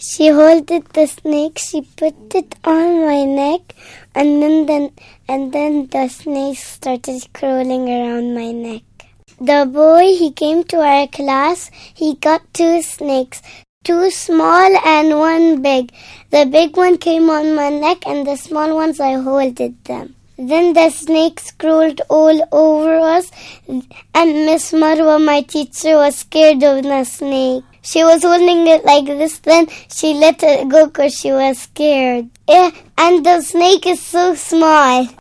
She holded the snake, she put it on my neck, and then the snake started crawling around my neck. The boy, he came to our class, he got 2 snakes, 2 small and 1 big. The big one came on my neck and the small ones I holded them. Then the snakes crawled all over us, and Miss Marwa, my teacher, was scared of the snake. She was holding it like this, then she let it go because she was scared. And the snake is so small.